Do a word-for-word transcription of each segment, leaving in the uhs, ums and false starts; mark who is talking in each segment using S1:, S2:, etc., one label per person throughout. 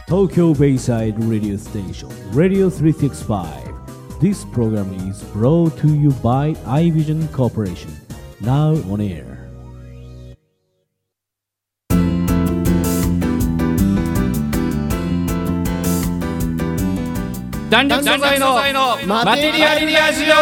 S1: Tokyo Bayside Radio Station Radio three sixty-five. This program is brought to you by iVision Corporation. Now on air.
S2: 弾力素材のマテリアルラジ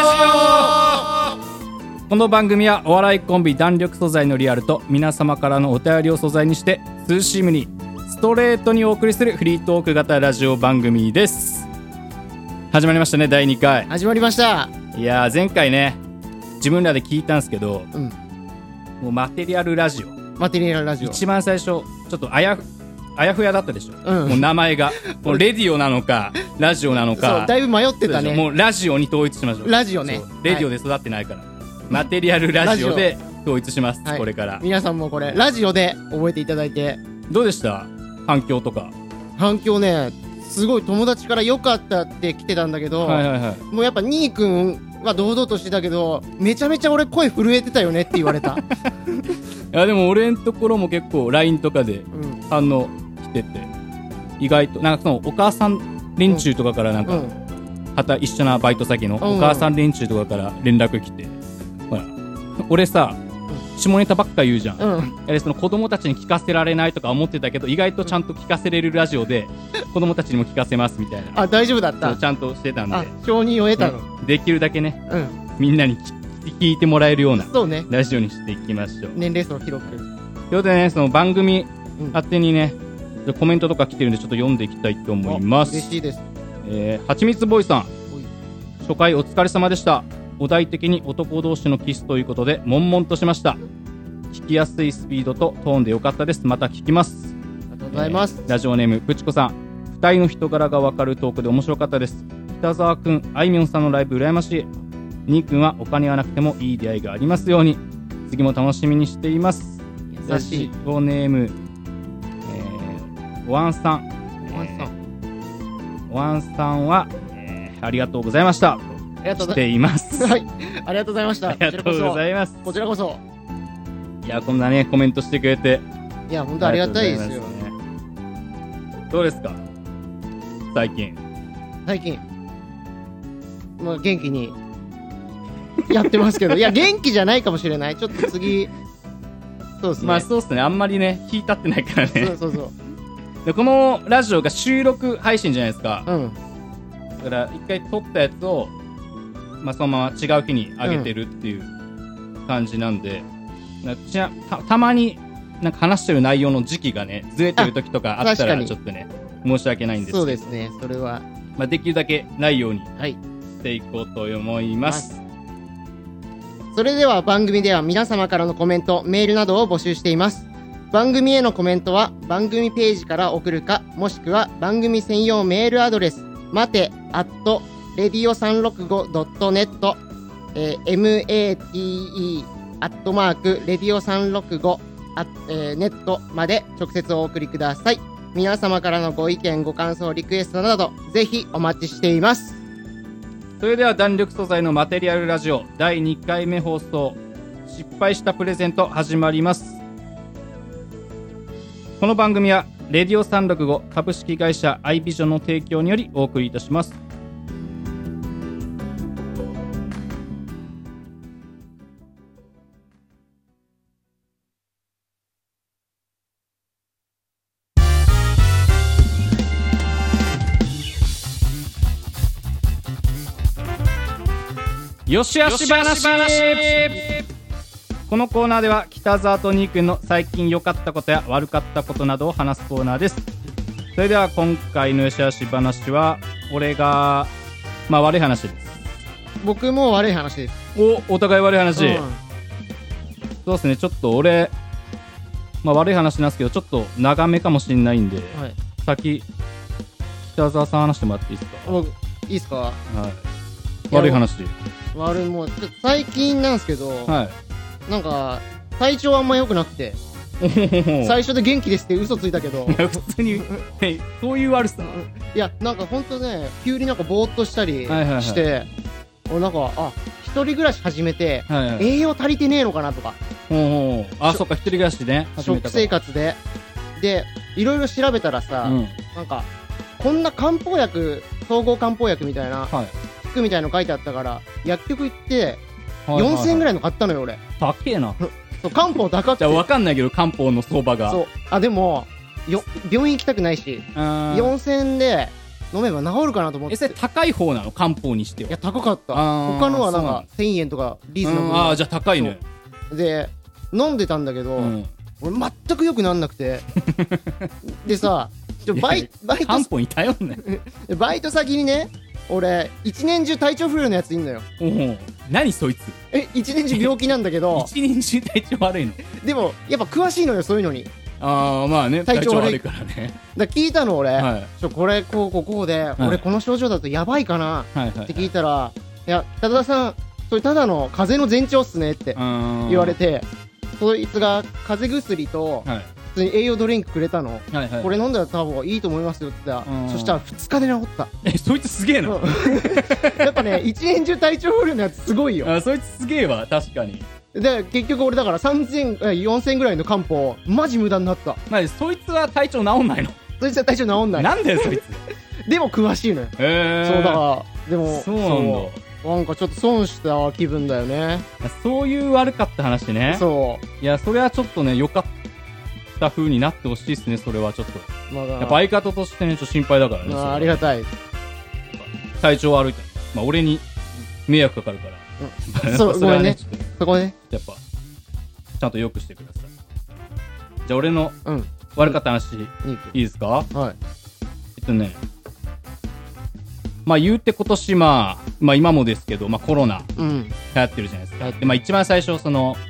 S2: オ。この番組はお笑いコンビ弾力素材のリアルと皆様からのお便りを素材にしてツーシームにストレートにお送りするフリートーク型ラジオ番組です。始まりましたね、だいにかい。
S3: 始まりました。
S2: いやー、前回ね自分らで聞いたんですけど、
S3: うん、
S2: もうマテリアルラジオ
S3: マテリアルラジオ
S2: 一番最初ちょっとあやふあやふやだったでしょ、
S3: うん、
S2: もう名前がもうレディオなのかラジオなのか、
S3: そうだいぶ迷ってたね。
S2: もうラジオに統一しましょう。
S3: ラジオね、
S2: レディオで育ってないから、はい、マテリアルラジオで統一します、はい、これから
S3: 皆さんもこれラジオで覚えていただいて。
S2: どうでした反響とか。
S3: 反響ね、すごい友達から良かったって来てたんだけど、
S2: はいはいはい、
S3: もうやっぱニー君は堂々としてたけどめちゃめちゃ俺声震えてたよねって言われた。い
S2: やでも俺のところも結構 ライン とかで反応来てて、うん、意外となんかそのお母さん連中とかからなんか、うん、はた一緒なバイト先のお母さん連中とかから連絡来て、うん、ほら俺さ、うん、下ネタばっか言うじゃん、うん、やれその子供たちに聞かせられないとか思ってたけど意外とちゃんと聞かせれるラジオで子供たちにも聞かせますみたいな。
S3: あ、大丈夫だった。
S2: ちゃんとしてたんで、
S3: あ、承認を得たの、
S2: うん、できるだけね、うん、みんなに聞いてもらえるようなラジオにしていきましょう。
S3: 年齢層広く。
S2: ということでね、その番組宛てにね、うん、コメントとか来てるんでちょっと読んでいきたいと思います。
S3: 嬉しいです。
S2: えー、はちみつボーイさん、初回お疲れ様でした。お題的に男同士のキスということで悶々としました。聞きやすいスピードとトーンでよかったです。また聞きます。
S3: ありがとうございます。
S2: えー、ラジオネームぷちこさん、二人の人柄がわかるトークで面白かったです。北沢くん、あいみょんさんのライブ羨ましい。にーくんはお金はなくてもいい出会いがありますように。次も楽しみにしています。
S3: 優しい。
S2: ラジオネーム、えー、おわんさん。
S3: おわんさん。
S2: おわんさんは、えー、ありがとうございました。
S3: ありがとうございます。
S2: しています。
S3: はい、ありがとうございました。
S2: ありがとうございます。
S3: こちらこそ。
S2: いや、こんなねコメントしてくれて、
S3: いや本当ありがたいですよ。
S2: どうですか最近。
S3: 最近もう元気にやってますけどいや元気じゃないかもしれない。ちょっと次そうですね。
S2: まあそうですね、あんまりね日経ってないからね。
S3: そうそうそう。
S2: でこのラジオが収録配信じゃないですか、
S3: うん、
S2: だから一回撮ったやつを、まあ、そのまま違う日に上げてるっていう感じなんで、うん、た, たまになんか話してる内容の時期がねずれてる時とかあったらちょっとね申し訳ないんですけど、
S3: そうですね、それは、
S2: まあ、できるだけないようにしていこうと思います、はい。
S3: それでは番組では皆様からのコメント、メールなどを募集しています。番組へのコメントは番組ページから送るか、もしくは番組専用メールアドレスまてアットレディオさんろくごドットネット、えー、エムエーティーイー アットマークレディオさんろくごネットまで直接お送りください。皆様からのご意見、ご感想、リクエストなどぜひお待ちしています。
S2: それでは弾力素材のマテリアルラジオだいにかいめ放送、失敗したプレゼント始まります。この番組はレディオさんろくご株式会社アイビジョンの提供によりお送りいたします。よしあし話。このコーナーでは北沢とニーくんの最近良かったことや悪かったことなどを話すコーナーです。それでは今回のよしあし話は俺がまあ悪い話です。
S3: 僕も悪い話です。
S2: お、お互い悪い話、うん、そうですね。ちょっと俺まあ悪い話なんですけどちょっと長めかもしれないんで、はい、先北沢さん話してもらっていいですか。
S3: 僕いいですか。はい、
S2: 悪い話。
S3: 悪いもう最近なんですけど、はい、なんか体調あんま良くなくて最初で元気ですって嘘ついたけど
S2: 普通にそういう悪さ。
S3: いやなんかほんとね急になんかぼーっとしたりして、はいはいはい、なんかあ一人暮らし始めて、はいはい、栄養足りてねえのかなとか。
S2: ほうほう、あそっか一人暮らしでね
S3: 食生活ででいろいろ調べたらさ、
S2: うん、
S3: なんかこんな漢方薬、総合漢方薬みたいな、
S2: はい、
S3: 服みたいの書いてあったから薬局行って
S2: はいはいはい、
S3: よんせんえんぐらいの買ったのよ俺。
S2: 高えな。
S3: そう漢方高くて。
S2: じゃあ分かんないけど漢方の相場が。
S3: そう。あでもよ病院行きたくないし、よんせんえんで飲めば治るかなと思って。
S2: え、それ高い方なの漢方にしては。
S3: いや高かった。他のはなんかせんえんとかリーズナブル。
S2: ああじゃあ高いね。
S3: で飲んでたんだけど、うん、俺全く良くなんなくてでさちょバイバイト
S2: 漢方に頼んない
S3: バイト先にね俺一年中体調不良のやついんのよ。
S2: おお何そいつ。
S3: え一年中病気なんだけど
S2: 一年中体調悪いの。
S3: でもやっぱ詳しいのよそういうのに。
S2: ああまあね体調悪いからね。
S3: だ聞いたの俺、はい、ちょこれこうこうこうで、はい、俺この症状だとやばいかな、はい、って聞いたら、はいはい、いや多田さんそれただの風邪の前兆っすねって言われて、そいつが風邪薬と、はい、普通に栄養ドリンクくれたの、はいはい、これ飲んだら多分いいと思いますよって言ったら、そしたらふつかで治った。
S2: えそいつすげえな
S3: やっぱね一年中体調不良のやつすごいよ。
S2: あそいつすげえわ確かに。
S3: で結局俺だからさんぜん、よんせんぐらいの漢方マジ無駄になった。
S2: まあそいつは体調治んないの。
S3: そいつは体調治んない。
S2: なんだよそい
S3: つでも詳しいのよ。
S2: へー
S3: そうだからでも
S2: そうなんだ。
S3: なんかちょっと損した気分だよね。
S2: そういう悪かった話ね。
S3: そう
S2: いやそれはちょっとね良かった風になってほしいですね。それはちょっと、まあ、やっぱ相方としてねちょっと心配だからね。
S3: あ, ありがたい。
S2: 体調悪いとまあ俺に迷惑かかるから、うん、
S3: そうごめんねそこね
S2: やっぱちゃんと良くしてください。じゃあ俺の悪かった話、うん、いいですか。はい。えっとねまあ言うて今年まあまあ今もですけど、まあコロナ流行ってるじゃないですか。うん、でまあ一番最初その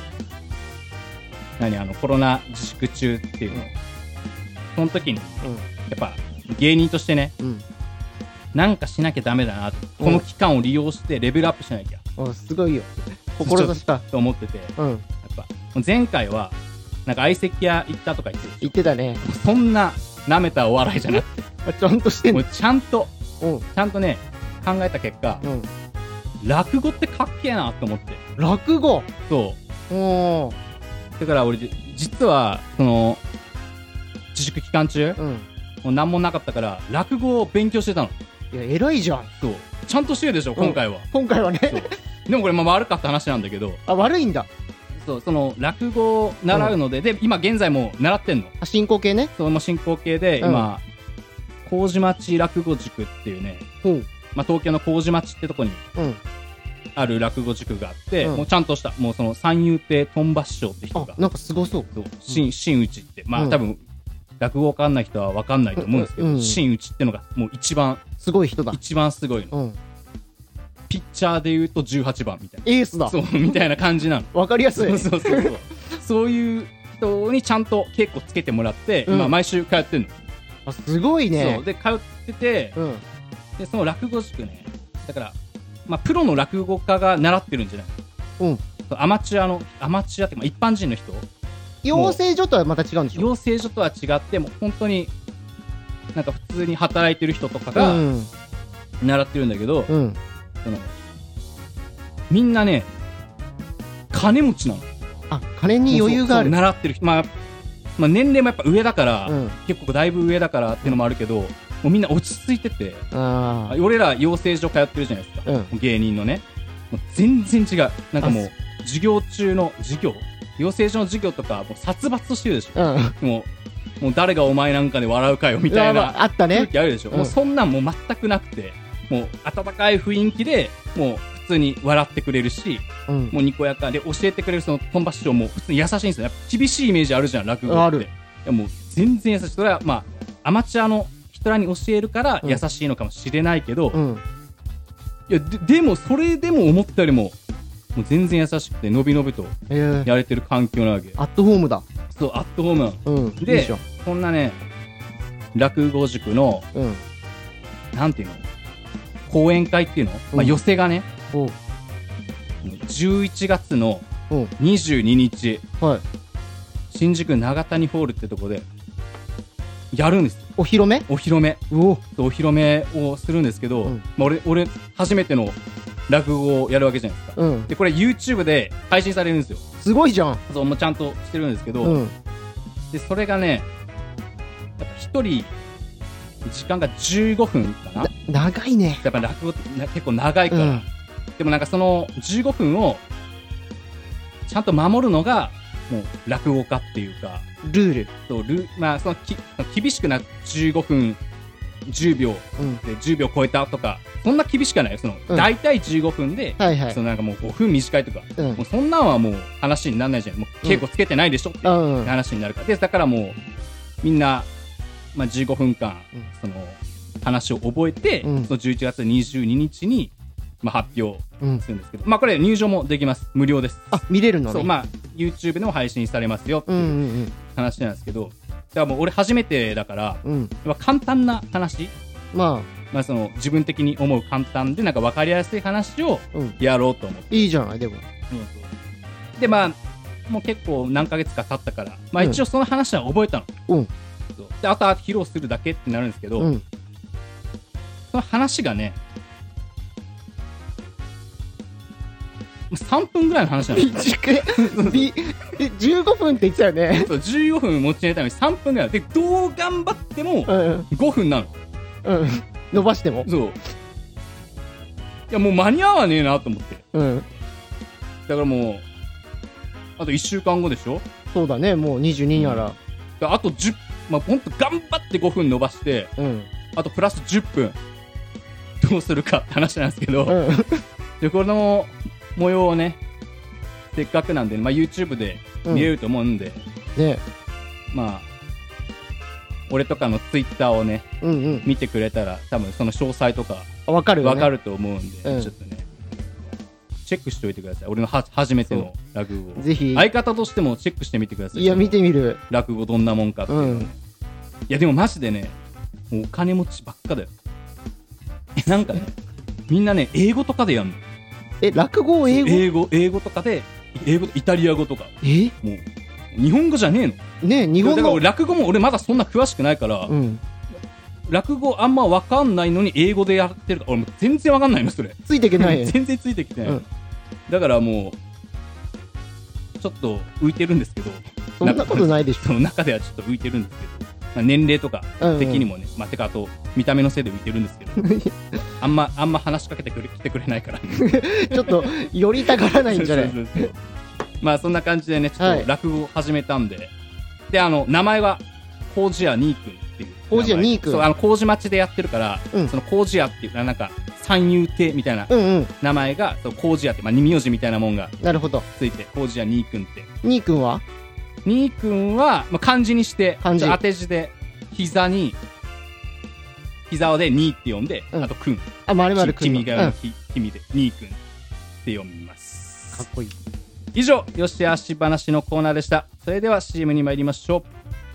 S2: 何あのコロナ自粛中っていうの、うん、その時に、うん、やっぱ芸人としてね、うん、なんかしなきゃダメだなと、うん、この期間を利用してレベルアップしなきゃ。
S3: うん、すごいよ。志した
S2: と思ってて、うん、やっぱ前回はなんか相席屋行ったとか言ってる。
S3: 言ってたね。
S2: そんな舐めたお笑いじゃなくて
S3: ちゃんとしてんの。
S2: もうちゃんと。うん、ちゃんとね考えた結果、うん、落語ってかっけえなと思って。
S3: 落語。
S2: そうおだから俺実はその自粛期間中、うん、もう何もなかったから落語を勉強してたの。
S3: いや偉いじゃん。
S2: そうちゃんとしてるでしょ、うん、今回は
S3: 今回はね
S2: でもこれまあ悪かった話なんだけど。
S3: あ悪いんだ。
S2: そうその落語を習うので、うん、で今現在も習ってんの。
S3: あ進行形ね。
S2: そうもう進行形で、うん、今麹町落語塾っていうね、うんまあ、東京の麹町ってとこにある落語塾があって、うん、もうちゃんとしたもうその三遊亭トンバ師匠って人が
S3: なんかすごそう。
S2: 真真打ちってまあ、うん、多分落語わかんない人はわかんないと思うんですけど、うんうん、真打ちってのがもう一番
S3: すごい人だ。
S2: 一番すごいの、うん、ピッチャーでいうとじゅうはちばんみたいな
S3: エースだ。
S2: そうみたいな感じなの。
S3: わかりやすい。
S2: そうそうそうそうそういう人にちゃんと稽古つけてもらって、うん、今毎週通ってんの。
S3: あすごいね。
S2: そうで通ってて、うん、でその落語塾ねだから、まあ、プロの落語家が習ってるんじゃない、うん、アマチュアのアマチュアって、まあ、一般人の人。
S3: 養成所とはまた違うんでしょ。
S2: 養成所とは違っても本当になんか普通に働いてる人とかが習ってるんだけど、うん、そのみんなね金持ちなの。
S3: あ金に余裕がある。
S2: 習ってる人、まあまあ、年齢もやっぱ上だから、うん、結構だいぶ上だからっていうのもあるけど、もうみんな落ち着いてて、あ俺ら養成所通ってるじゃないですか、うん、芸人のねもう全然違う。なんかもう授業中の授業養成所の授業とかもう殺伐としてるでしょ、うん、もうもう誰がお前なんかで笑うかよみたいな
S3: あったね
S2: 空気あるでしょ、うん、もうそんなんもう全くなくてもう温かい雰囲気でもう普通に笑ってくれるし、うん、もうにこやかで教えてくれるそのトンバ師匠も普通に優しいんですよ。やっぱ厳しいイメージあるじゃん落語って。ある。いやもう全然優しい。それはまあアマチュアの人らに教えるから優しいのかもしれないけど、うん、いや で, でもそれでも思ったよりももう全然優しくてのびのびとやれてる環境なわけ、えー、
S3: アットホームだ。
S2: そうアットホームなの、うん、でいいこんなね落語塾の、うん、なんていうの講演会っていうの、うんまあ、寄席がねじゅういちがつのにじゅうににち、はい、新宿長谷ホールってとこでやるんですよ。
S3: お披露目
S2: お披露目おお披露目をするんですけど、うんまあ、俺, 俺初めての落語をやるわけじゃないですか、うん、でこれ YouTube で配信されるんですよ。
S3: すごいじゃん。
S2: そうもうちゃんとしてるんですけど、うん、でそれがね一人時間がじゅうごふんかな。
S3: 長いね。
S2: やっぱ落語ってな結構長いから、うん、でもなんかそのじゅうごふんをちゃんと守るのがもう落語家っていうか
S3: ルール
S2: そうルまあそのき厳しくなじゅうごふんじゅうびょう、うん、でじゅうびょう超えたとかそんな厳しくはないよ。その、うん、大体じゅうごふんで、はいはい、そのなんかもうごふん短いとか、うん、もうそんなんはもう話にならないじゃん。もう稽古つけてないでしょっていう話になるから、でだからもうみんな、まあ、じゅうごふんかん、うん、その話を覚えて、うん、そのじゅういちがつにじゅうににちに、まあ、発表するんですけど、うん、まあこれ入場もできます。無料です。
S3: あ、見れるのね。
S2: そう、まあ YouTube でも配信されますよっていう話なんですけど、だからもう俺初めてだから、うん、簡単な話、まあまあ、その自分的に思う簡単でなんか分かりやすい話をやろうと思って、
S3: うん、いいじゃない。でも、
S2: うん、でまあもう結構何ヶ月か経ったから、まあ、一応その話は覚えたの、うん、であとは披露するだけってなるんですけど、うん、その話がねさんぷんぐらいの話なんですよ。
S3: じゅうごふんって言ってたよね。
S2: そうじゅうごふん持ち上げたのにさんぷんぐらいで、どう頑張ってもごふんなの、
S3: うんうん、伸ばしても。
S2: そういやもう間に合わねえなと思って、うん、だからもうあといっしゅうかんごでしょ。
S3: そうだね、もうにじゅうにやら、
S2: うん、あとじゅう、まあ、ほんと頑張ってごふん伸ばして、うん、あとプラスじゅっぷんどうするかって話なんですけど、うん、でこの模様をねせっかくなんで、まあ、YouTube で見れると思うんで、うん、ね、まあ俺とかの Twitter をね、うんうん、見てくれたら多分その詳細とか
S3: 分かるよね、
S2: 分かると思うんで、うん、ちょっとねチェックしておいてください。俺のは初めての落語をぜひ相方としてもチェックしてみてください。
S3: いや見てみる。
S2: 落語どんなもんかっていうの、ね、うん、いやでもマジでねもうお金持ちばっかだよ。なんかねみんなね英語とかでやんの。
S3: え、落語を英語
S2: 英語英語とかで英語イタリア語とか、えもう日本語じゃねえの
S3: ね。日本語
S2: だから落語も俺まだそんな詳しくないから、うん、落語あんま分かんないのに英語でやってるから俺も全然分かんないのそれ。
S3: ついていけない
S2: 全然ついてきてない、うん、だからもうちょっと浮いてるんですけど。
S3: そんなことないでしょ。
S2: その中ではちょっと浮いてるんですけど、まあ、年齢とか的にもね、うんうん、まあ、てかあと見た目のせいで浮いてるんですけどあんまあんま話しかけてくれ来てくれないから
S3: ちょっと寄りたがらないんじゃない。そうそうそう、
S2: まあそんな感じでねちょっと落語を始めたんで、はい、であの名前は麹屋ニー君っていう。
S3: 麹屋ニー君。
S2: そう、あの麹町でやってるから、うん、その麹屋っていうなんか三遊亭みたいな名前が、うんうん、麹屋って、まあ、二名字みたいなもんがなるほどついて麹屋ニー君って。
S3: ニー君は
S2: ニー君は、まあ、漢字にして漢字当て字で膝に膝でニーって読んで、うん、あと君、
S3: あ、丸々君、
S2: 君がの君でニー君って読みます。
S3: かっこいい。
S2: 以上よしあし話のコーナーでした。それでは シーエム に参りましょ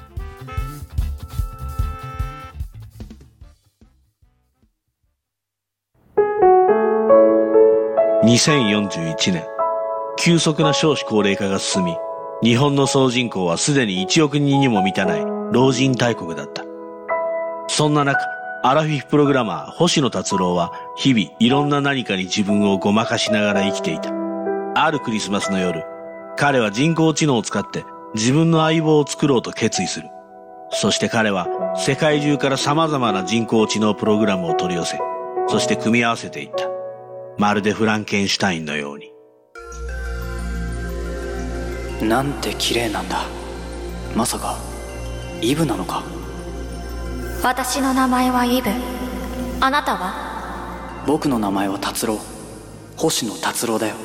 S4: う。にせんよんじゅういちねん、急速な少子高齢化が進み、日本の総人口はすでにいちおくにんにも満たない老人大国だった。そんな中、アラフィフプログラマー星野達郎は日々いろんな何かに自分をごまかしながら生きていた。あるクリスマスの夜、彼は人工知能を使って自分の相棒を作ろうと決意する。そして彼は世界中から様々な人工知能プログラムを取り寄せ、そして組み合わせていった。まるでフランケンシュタインのように。
S5: なんて綺麗なんだ。まさかイブなのか。
S6: 私の名前はイブ。あなたは？
S5: 僕の名前は達郎。星野達郎だよ。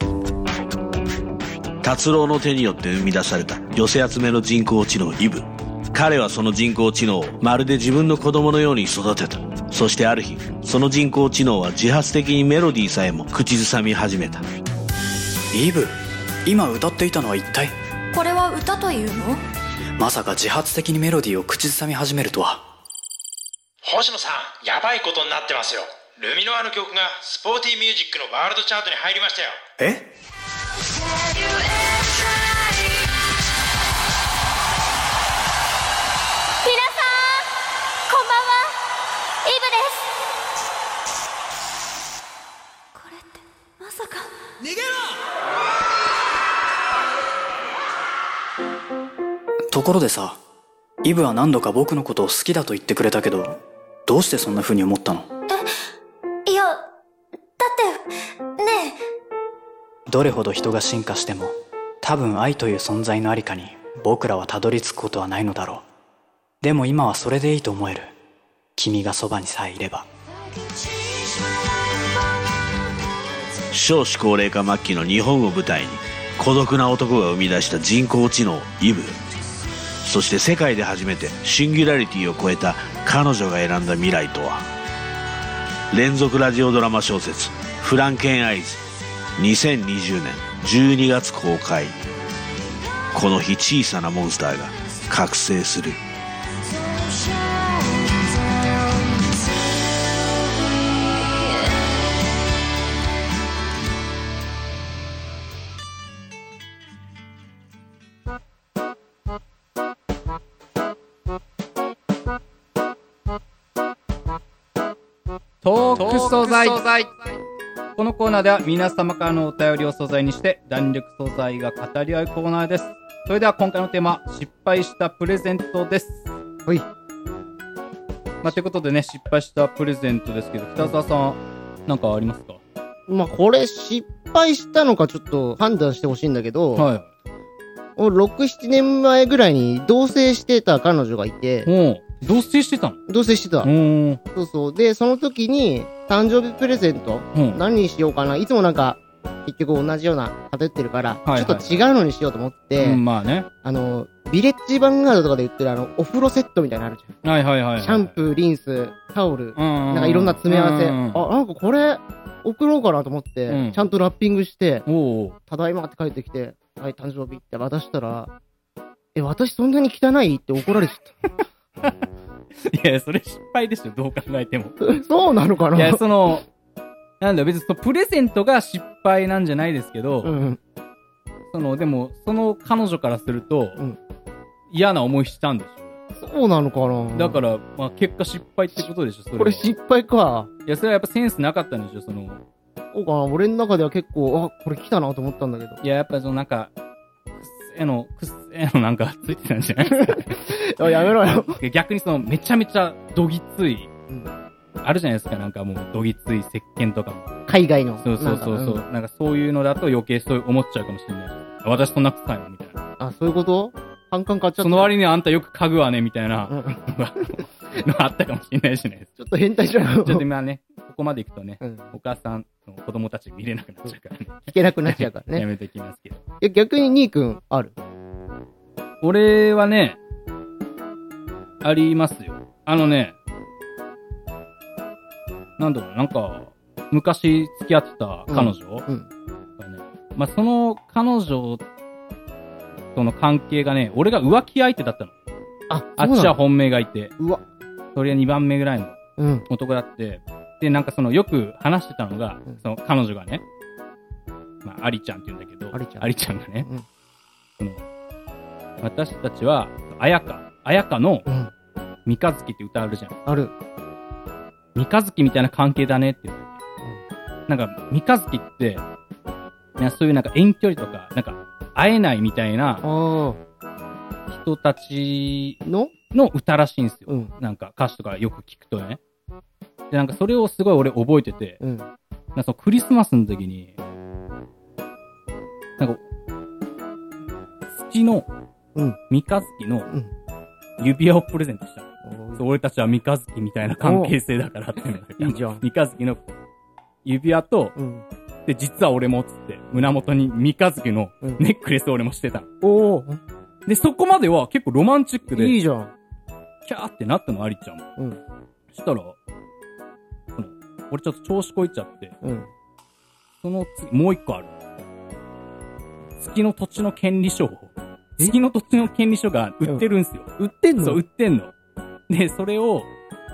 S4: 達郎の手によって生み出された寄せ集めの人工知能イブ。彼はその人工知能をまるで自分の子供のように育てた。そしてある日、その人工知能は自発的にメロディーさえも口ずさみ始めた。
S5: イブ、今歌っていたのは一体？
S6: これは歌というの？
S5: まさか自発的にメロディーを口ずさみ始めるとは。
S7: 星野さん、やばいことになってますよ。ルミノアの曲がスポーティーミュージックのワールドチャートに入りましたよ。
S5: え？
S6: 皆さんこんばんは、イブです。これってまさか。逃げ
S5: ろ！ところでさ、 イブは何度か僕のことを好きだと言ってくれたけど、どうしてそんな風に思ったの？
S6: え、いや、だってね
S5: え、どれほど人が進化しても多分愛という存在のありかに僕らはたどり着くことはないのだろう。でも今はそれでいいと思える。君がそばにさえいれば。
S4: 少子高齢化末期の日本を舞台に孤独な男が生み出した人工知能イブ、そして世界で初めてシンギュラリティを超えた彼女が選んだ未来とは。連続ラジオドラマ小説フランケンアイズ、にせんにじゅうねんじゅうにがつ公開。この日小さなモンスターが覚醒する。
S2: トーク素材。このコーナーでは皆様からのお便りを素材にして弾力素材が語り合うコーナーです。それでは今回のテーマ、失敗したプレゼントです。
S3: はい。
S2: まあ、ということでね、失敗したプレゼントですけど、北澤さん、なんかありますか？
S3: まあ、これ失敗したのかちょっと判断してほしいんだけど、
S2: はい。
S3: 俺ろく、ななねんまえぐらいに同棲してた彼女がいて、
S2: おう、同棲してたの？
S3: 同棲してた。
S2: うん。
S3: そうそう。で、その時に、誕生日プレゼント、
S2: うん、
S3: 何にしようかな。いつもなんか、結局同じような偏ってるから、はいはい、ちょっと違うのにしようと思って、
S2: うん、まあね。
S3: あの、ビレッジヴァンガードとかで売ってるあの、お風呂セットみたいなのあるじゃん。
S2: はいはいはい、はい。
S3: シャンプー、リンス、タオル、なんかいろんな詰め合わせ。あ、なんかこれ、送ろうかなと思って、うん、ちゃんとラッピングして、
S2: おう
S3: ただいまって帰ってきて、はい、誕生日って渡したら、え、私そんなに汚いって怒られちゃった。
S2: いや、それ失敗でしょ、どう考えても。
S3: そうなのかな。
S2: いや、その、なんだ、別にそのプレゼントが失敗なんじゃないですけど、うん、その、でも、その彼女からすると、うん、嫌な思いしたんでし
S3: ょ。そうなのかな。
S2: だから、まあ、結果失敗ってことでしょ、それ。
S3: これ失敗か。
S2: いや、それはやっぱセンスなかったんでしょ、その。
S3: そうかな、俺の中では結構、あ、これ来たなと思ったんだけど。
S2: いや、やっぱそのなんか、くっせーの、くっせーのなんかついてたんじゃないですか。
S3: やめろよ。
S2: 逆にその、めちゃめちゃどぎつい、うん、あるじゃないですか、なんかもう、どぎつい石鹸とかも。
S3: 海外の。
S2: そうそうそうそう、うん。なんかそういうのだと余計そう思っちゃうかもしれない。私そんな臭いのみたいな。
S3: あ、そういうこと？反感買っちゃった。
S2: その割にあんたよく嗅ぐわね、みたいな、うん、のあったかもしれないじゃないですか。
S3: ちょっと変態じゃん。
S2: ちょっと今ね、ここまで行くとね、うん、お母さんの子供たち見れなくなっちゃうからね。
S3: 聞けなくなっちゃうからね。
S2: やめてきますけど。
S3: え、逆にニー君ある？
S2: 俺はね、ありますよ。あのね、なんだろう、なんか、昔付き合ってた彼女、うんうんね、まあ、その彼女との関係がね、俺が浮気相手だったの。
S3: あ、
S2: あっちは本命がいて。
S3: うわ。
S2: それはにばんめぐらいの男だって、うん、で、なんかそのよく話してたのが、うん、その彼女がね、まあ、アリちゃんって言うんだけど、
S3: アリちゃん、
S2: アリちゃんがね、うん、その、私たちは、あやか、あやかの、三日月って歌あるじゃん。
S3: ある。
S2: 三日月みたいな関係だねって言って、うん、なんか、三日月って、そういうなんか遠距離とか、なんか、会えないみたいな、人たちのの歌らしいんですよ、うん。なんか歌詞とかよく聞くとね。で、なんかそれをすごい俺覚えてて、うん、なんかそのクリスマスの時に、なんか、月の、三日月の指輪をプレゼントしたの。うん、俺たちは三日月みたいな関係性だからっていうの。
S3: いいじゃん。
S2: 三日月の指輪と、うん、で、実は俺もつって、胸元に三日月のネックレスを俺もしてたの。
S3: おー。
S2: で、そこまでは結構ロマンチックで。
S3: いいじゃん。
S2: キャーってなったの、アリちゃんも。うん。そしたら、その、俺ちょっと調子こいちゃって、うん。その次、もう一個ある。月の土地の権利書を、月の土地の権利書が売ってるんすよ。
S3: うん、売ってんの？
S2: そう、売ってんの。で、それを、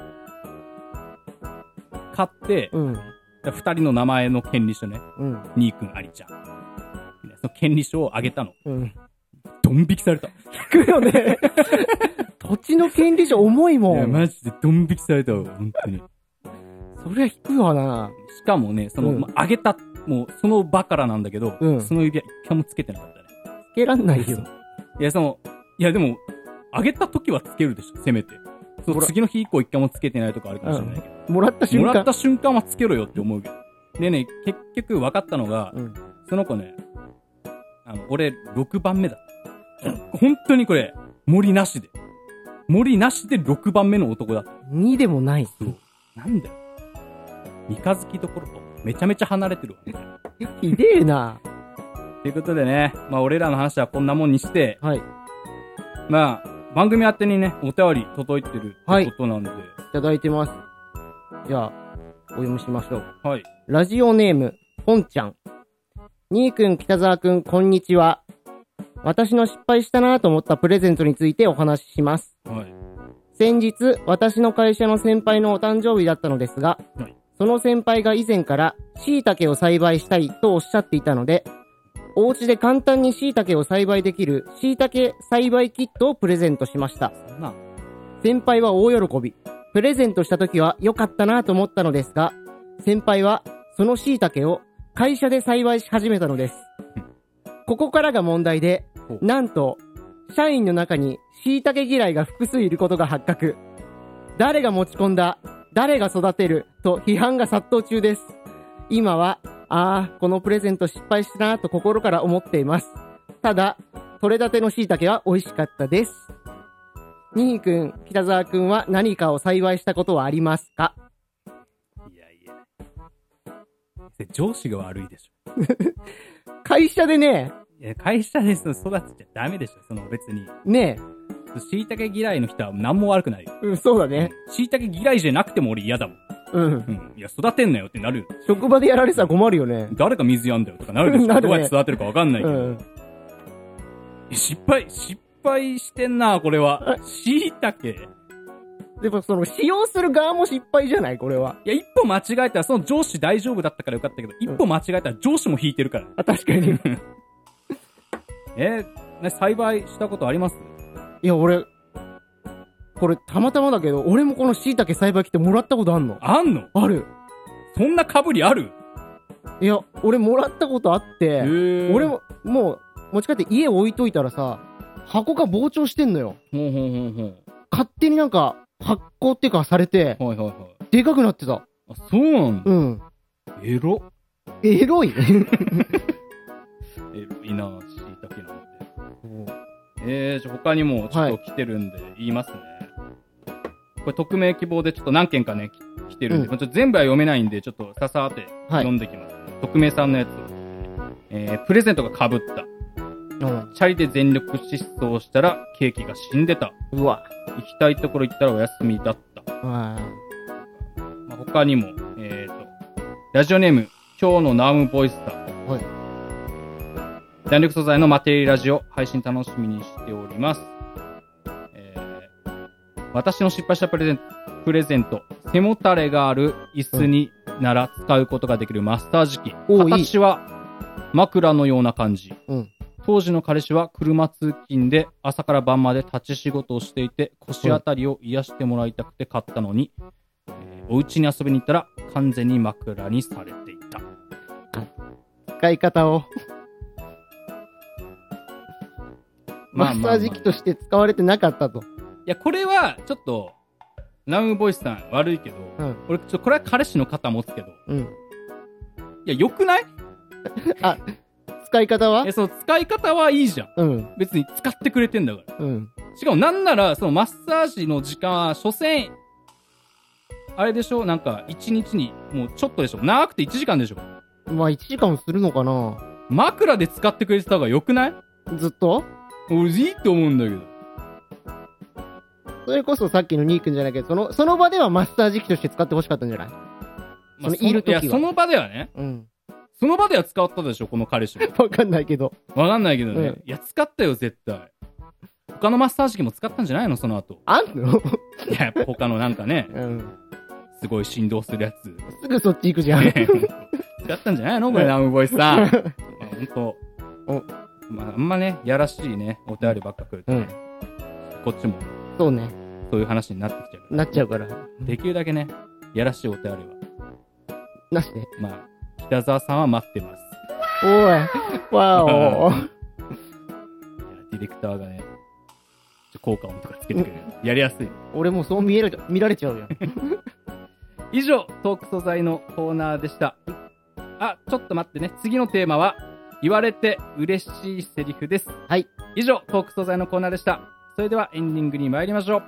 S2: 買って、うん。二人の名前の権利書ね。うん。ニー君、アリちゃん。その権利書をあげたの。うん。ドン引きされた。
S3: 聞くよね。土地の権利書重いもん。いや、
S2: マジでドン引きされたわ、本当に。
S3: そりゃ引くわな。
S2: しかもね、その、うん、まあ、あげた、もう、その場からなんだけど、うん、その指輪一回もつけてなかったね。
S3: つけらんないよ。
S2: いや、その、いや、でも、 あげた時はつけるでしょ、せめて。そう、次の日以降一回もつけてないとかあるかもしれないけど。
S3: うん、もらった瞬間。
S2: もらった瞬間はつけろよって思うけど。でね、結局分かったのが、うん、その子ね、あの、俺ろくばんめだった。本当にこれ、森なしで。森なしでろくばんめの男だった。
S3: にでもない。
S2: そう。なんだよ。三日月どころとめちゃめちゃ離れてるわ。
S3: ひでえな。
S2: ということでね、まあ俺らの話はこんなもんにして、
S3: はい。
S2: まあ、番組宛てにね、お便り届いてるってことなんで。はい、い
S3: ただいてます。じゃあ、お読みしましょう。
S2: はい。
S3: ラジオネーム、ポンちゃん。にーくん、北沢くん、こんにちは。私の失敗したなと思ったプレゼントについてお話しします。
S2: はい。
S3: 先日、私の会社の先輩のお誕生日だったのですが、はい、その先輩が以前から椎茸を栽培したいとおっしゃっていたので、お家で簡単に椎茸を栽培できる椎茸栽培キットをプレゼントしました。
S2: そんな。
S3: 先輩は大喜び。プレゼントした時は良かったなと思ったのですが、先輩はその椎茸を会社で栽培し始めたのです。ここからが問題で、なんと、社員の中に椎茸嫌いが複数いることが発覚。誰が持ち込んだ、誰が育てると批判が殺到中です。今は、ああ、このプレゼント失敗したなと心から思っています。ただ、取れたての椎茸は美味しかったです。にーくん、北沢くんは何かを栽培したことはありますか？
S2: いやいや。上司が悪いでしょ。
S3: 会社でね、
S2: いや会社で育てちゃダメでしょ、その別に。
S3: ね
S2: え。椎茸嫌いの人は何も悪くないよ。
S3: うん、そうだね。
S2: 椎茸嫌いじゃなくても俺嫌だもん。うん。うん。いや、育てんなよってなるよ。
S3: 職場でやられてたら困るよね。
S2: 誰が水やんだよとかなるでしょ。なるね。どうやって育てるかわかんないけど。うん、失敗、失敗してんな、これは。椎茸。
S3: でもその、使用する側も失敗じゃないこれは。
S2: いや、一歩間違えたら、その上司大丈夫だったからよかったけど、一歩間違えたら上司も引いてるから。
S3: あ、確かに。
S2: えー、ね、栽培したことあります？
S3: いや、俺、これたまたまだけど、俺もこの椎茸栽培機ってもらったことあんの？
S2: あんの？
S3: ある。
S2: そんな被りある？
S3: いや、俺もらったことあって、俺も、もう、持ち帰って家置いといたらさ、箱が膨張してんのよ。
S2: ほうほうほうほう。
S3: 勝手になんか、発酵っていうかされて、
S2: はいはいはい。
S3: でかくなってた。
S2: あ、そうなんだ。
S3: うん。
S2: エロ。
S3: エロい
S2: エロいな、椎茸なんて。えー、じゃ他にもちょっと来てるんで言いますね。はい、これ匿名希望でちょっと何件かね、来てるんで、うん、ちょっと全部は読めないんで、ちょっとささーって読んできます、ね。はい、匿名さんのやつ。えー、プレゼントが被った。うん、チャリで全力疾走したらケーキが死んでた。
S3: うわ。
S2: 行きたいところ行ったらお休みだった。まあ、他にも、えーと、ラジオネーム、今日のナウムボイスター。はい。弾力素材のマテリラジオ、配信楽しみにしております。えー、私の失敗したプレゼント、プレゼント、背もたれがある椅子になら使うことができるマッサージ機。うん、形は枕のような感じ。うん。当時の彼氏は車通勤で朝から晩まで立ち仕事をしていて腰あたりを癒してもらいたくて買ったのに、うんえー、お家に遊びに行ったら完全に枕にされていた。
S3: 使い方をマッサージ機として使われてなかったと。
S2: いや、これはちょっとナウボイスさん悪いけど、うん、俺ちょっとこれは彼氏の肩持つけど、うん、いや、良くない？
S3: あ、使い方は？
S2: え、そう、使い方はいいじゃん。うん。別に使ってくれてんだから。うん。しかもなんなら、そのマッサージの時間は、所詮、あれでしょ？なんか、一日に、もうちょっとでしょ？長くていちじかんでしょ？
S3: まあ、いちじかんするのかな？
S2: 枕で使ってくれてた方が良くない？
S3: ずっと？
S2: 俺、いいと思うんだけど。
S3: それこそさっきのニー君じゃないけど、その、その場ではマッサージ機として使ってほしかったんじゃない？ま
S2: あ、その、いるときは。いや、その場ではね。うん。その場では使ったでしょ、この彼氏は。
S3: わかんないけど。
S2: わかんないけどね。うん、いや、使ったよ、絶対。他のマッサージ機も使ったんじゃないの、その後。
S3: あんの？
S2: いや、他のなんかね、うん、すごい振動するやつ。
S3: すぐそっち行くじゃん。
S2: 使ったんじゃないのこれ、ナムボイスさん。まあ、ほんと。まあ、あんまね、やらしいね、お便りばっか来ると、ね、うん、こっちも。
S3: そうね。
S2: そういう話になってきちゃう。
S3: なっちゃうから。
S2: できるだけね、やらしいお便りは。
S3: なしで。
S2: まあ、北沢さんは待ってます。
S3: おい、わお。
S2: ディレクターがね、 効果音とかつけてくれる。やりやすい。
S3: 俺もそう見える、見られちゃうよ。
S2: 以上、トーク素材のコーナーでした。あ、ちょっと待ってね。次のテーマは、言われて嬉しいセリフです。
S3: はい。
S2: 以上、トーク素材のコーナーでした。それではエンディングに参りましょう。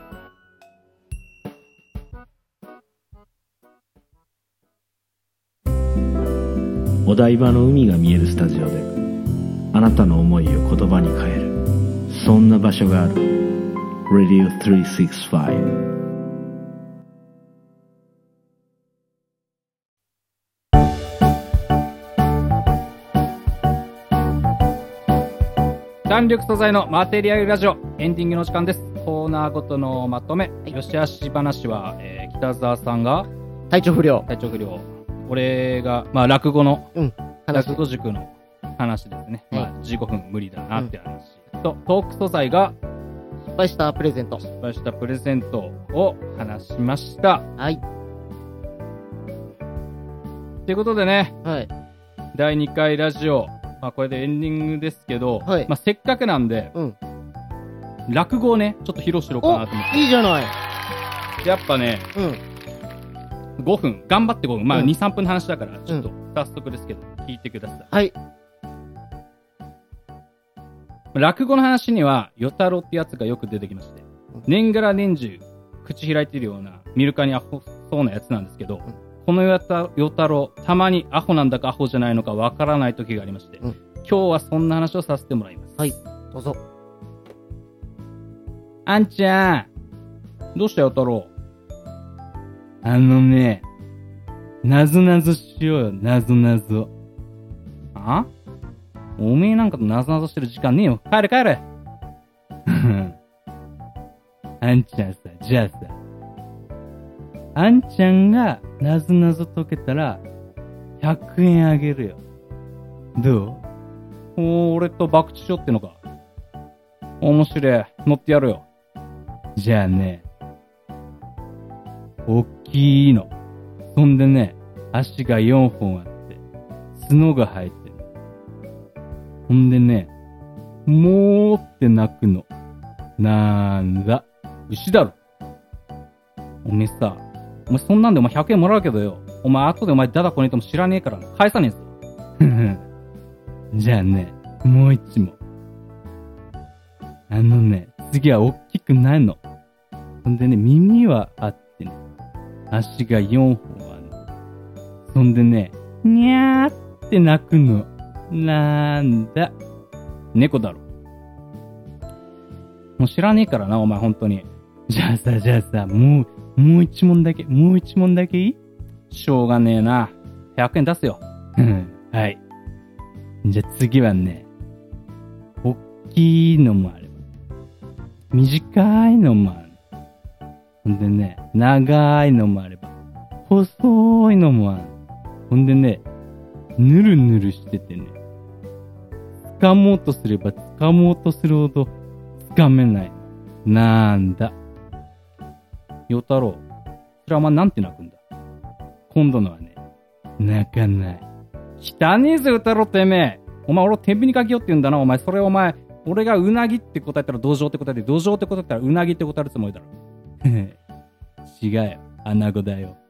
S4: お台場の海が見えるスタジオであなたの思いを言葉に変える、そんな場所がある。 Radio さんびゃくろくじゅうご。
S2: 弾力素材のマテリアルラジオ、エンディングの時間です。コーナーごとのまとめ、はい、よしあし話は、えー、北沢さんが
S3: 体調不良
S2: 体調不良俺が、まあ、落語の、
S3: うん、
S2: 落語塾の話ですね、はい、まあ、じゅうごふん無理だなって話、うん、とトーク素材が
S3: 失敗したプレゼント
S2: 失敗したプレゼントを話しました。
S3: はい
S2: ということでね、
S3: はい、
S2: だいにかいラジオ、まあ、これでエンディングですけど、
S3: はい、
S2: まあ、せっかくなんで、うん、落語をねちょっと披露しろかなと思って。
S3: いいじゃない。
S2: やっぱね、うん、ごふん頑張ってごふん、まあ、
S3: うん、
S2: にさんぷんの話だからちょっと早速ですけど、うん、聞いてください。
S3: はい。
S2: 落語の話には与太郎ってやつがよく出てきまして、うん、年がら年中口開いてるような見るかにアホそうなやつなんですけど、うん、この与太郎たまにアホなんだかアホじゃないのかわからない時がありまして、うん、今日はそんな話をさせてもらいます。
S3: はい、どうぞ。
S2: あんちゃん、どうした与太郎。あのね、なぞなぞしようよ、なぞなぞ。あ？おめえなんかとなぞなぞしてる時間ねえよ。帰れ帰れ。あんちゃんさ、じゃあさ、あんちゃんがなぞなぞ解けたらひゃくえんあげるよ。どう？お俺と博打しようってのか。面白い。乗ってやるよ。じゃあね、おっきいの。そんでね、足がよんほんあって、角が生えてる。ほんでね、もーって鳴くの。なんだ、牛だろ。おめえさ、お前そんなんでお前ひゃくえんもらうけどよ。お前後でお前ダダこねても知らねえから返さねえぞ。じゃあね、もう一問。あのね、次は大きくないの。ほんでね、耳はあってね、足がよんほんあるの。そんでね、にゃーって鳴くの。なんだ、猫だろ。もう知らねえからな、お前ほんとに。じゃあさ、じゃあさ、もう、もう一問だけ、もう一問だけいい？しょうがねえな。ひゃくえん出すよ。はい。じゃあ次はね、おっきいのもあれば、短いのもある。ほんでね、長いのもあれば、細いのもある。ほんでね、ぬるぬるしててね、掴もうとすれば掴もうとするほど掴めない。なんだ。与太郎、それはお前なんて泣くんだ。今度のはね、泣かない。汚ねえぜ、与太郎てめえ。お前俺を天秤にかけようって言うんだな、お前。それお前、俺がうなぎって答えたら道場って答えて、道場って答えたらうなぎって答えるつもりだろ。違うよ、穴子だよ。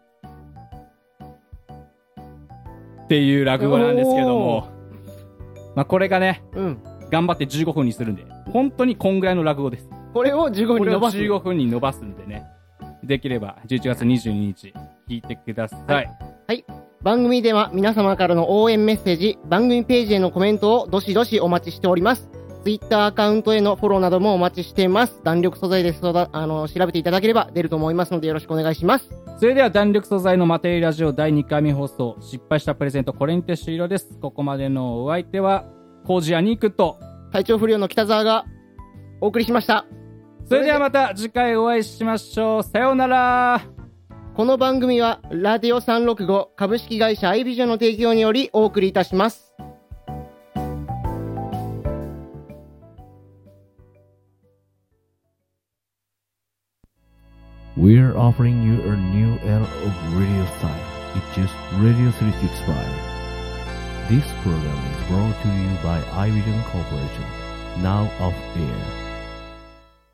S2: っていう落語なんですけども、まあこれがね、うん、頑張ってじゅうごふんにするんで、本当にこんぐらいの落語です。
S3: これをじゅうごふんに伸ばす。
S2: じゅうごふんに伸ばすんでね、できればじゅういちがつにじゅうににち聞いてください。はい、
S3: はい、番組では皆様からの応援メッセージ、番組ページへのコメントをどしどしお待ちしております。ツイッターアカウントへのフォローなどもお待ちしています。弾力素材ですとあの調べていただければ出ると思いますのでよろしくお願いします。
S2: それでは弾力素材のマテリラジオだいにかいめ放送、失敗したプレゼントこれにて終了です。ここまでのお相手はコージアニークと
S3: 体調不良の北沢がお送りしました。
S2: それではまた次回お会いしましょう。さようなら。
S3: この番組はラディオさんろくご株式会社アイビジョンの提供によりお送りいたします。
S1: We're offering you a new era of radio style. It's just Radio three sixty-five. This program is brought to you by iVision Corporation. Now off air.